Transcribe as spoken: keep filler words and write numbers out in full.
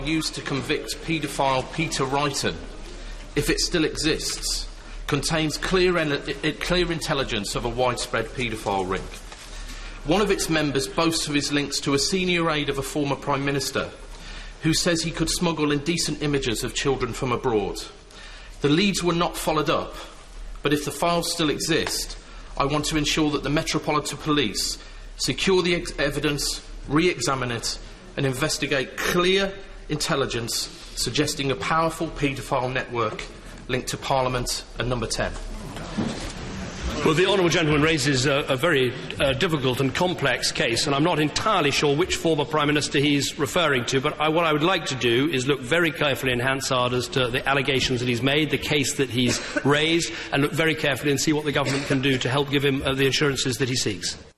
used to convict paedophile Peter Wrighton, if it still exists, contains clear, clear intelligence of a widespread paedophile ring. One of its members boasts of his links to a senior aide of a former Prime Minister who says he could smuggle indecent images of children from abroad. The leads were not followed up, but if the files still exist, I want to ensure that the Metropolitan Police secure the ex evidence, re-examine it and investigate clear intelligence suggesting a powerful paedophile network linked to Parliament and Number ten. Well, the honourable gentleman raises a, a very uh, difficult and complex case, and I'm not entirely sure which former Prime Minister he's referring to, but I, what I would like to do is look very carefully in Hansard as to the allegations that he's made, the case that he's raised, and look very carefully and see what the government can do to help give him uh, the assurances that he seeks.